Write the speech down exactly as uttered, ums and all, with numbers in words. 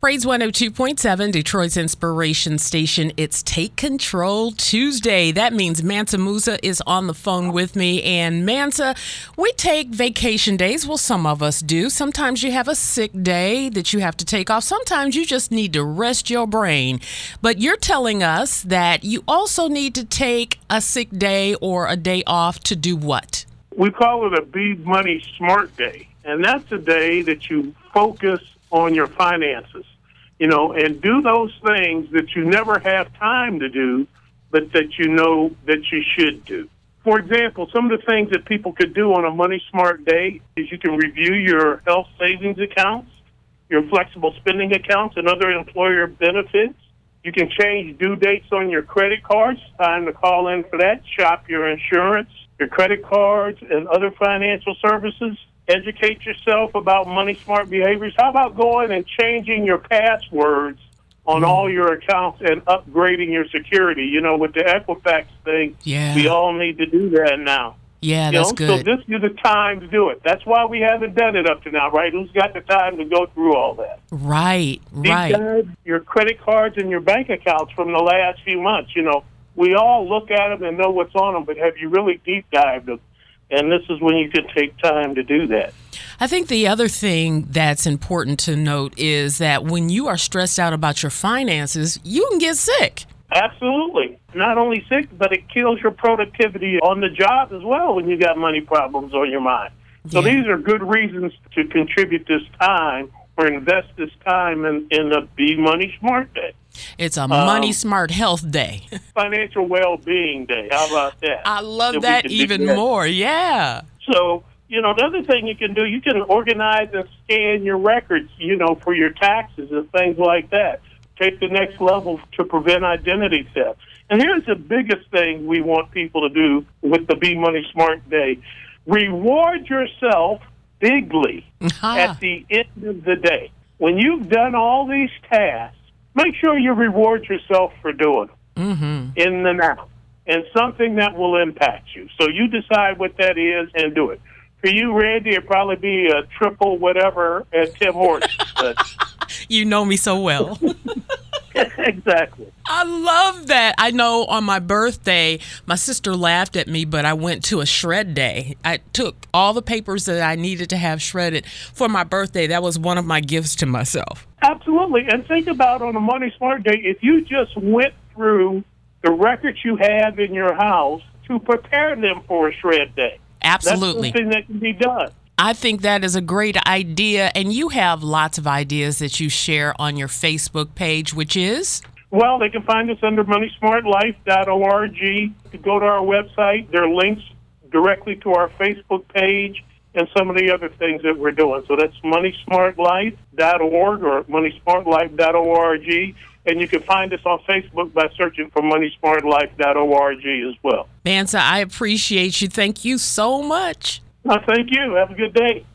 Praise one oh two point seven, Detroit's inspiration station. It's Take Control Tuesday. That means Mansa Musa is on the phone with me. And Mansa, we take vacation days. Well, some of us do. Sometimes you have a sick day that you have to take off. Sometimes you just need to rest your brain. But you're telling us that you also need to take a sick day or a day off to do what? We call it a Be Money Smart Day. And that's a day that you focus on your finances, you know, and do those things that you never have time to do, but that you know that you should do. For example, some of the things that people could do on a Money Smart Day is you can review your health savings accounts, your flexible spending accounts, and other employer benefits. You can change due dates on your credit cards. Time to call in for that. Shop your insurance, your credit cards, and other financial services. Educate yourself about money smart behaviors. How about going and changing your passwords on mm. all your accounts and upgrading your security? You know, with the Equifax thing, yeah. we all need to do that now. Yeah, you that's know? good. So this is the time to do it. That's why we haven't done it up to now, right? Who's got the time to go through all that? Right, Deep right. dive your credit cards and your bank accounts from the last few months. You know, we all look at them and know what's on them, but have you really deep dived them? And this is when you can take time to do that. I think the other thing that's important to note is that when you are stressed out about your finances, you can get sick. Absolutely. Not only sick, but it kills your productivity on the job as well when you got money problems on your mind. So Yeah. these are good reasons to contribute this time or invest this time in, in the Be Money Smart Day. It's a Money Um, Smart Health Day. Financial Well-Being Day. How about that? I love That we that can do even that. more. Yeah. So, you know, the other thing you can do, you can organize and scan your records, you know, for your taxes and things like that. Take the next level to prevent identity theft. And here's the biggest thing we want people to do with the Be Money Smart Day. Reward yourself bigly Uh-huh. at the end of the day. When you've done all these tasks, make sure you reward yourself for doing them Mm-hmm. in the now, and something that will impact you. So you decide what that is and do it. For you, Randy, it'd probably be a triple whatever at Tim Hortons. But You know me so well. exactly. I love that. I know on my birthday, my sister laughed at me, but I went to a shred day. I took all the papers that I needed to have shredded for my birthday. That was one of my gifts to myself. Absolutely. And think about on a Money Smart Day, if you just went through the records you have in your house to prepare them for a shred day. Absolutely. That's something that can be done. I think that is a great idea. And you have lots of ideas that you share on your Facebook page, which is? Well, they can find us under money smart life dot org. To go to our website, there are links directly to our Facebook page and some of the other things that we're doing. So that's money smart life dot org or money smart life dot org. And you can find us on Facebook by searching for money smart life dot org as well. Mansa, I appreciate you. Thank you so much. No, thank you. Have a good day.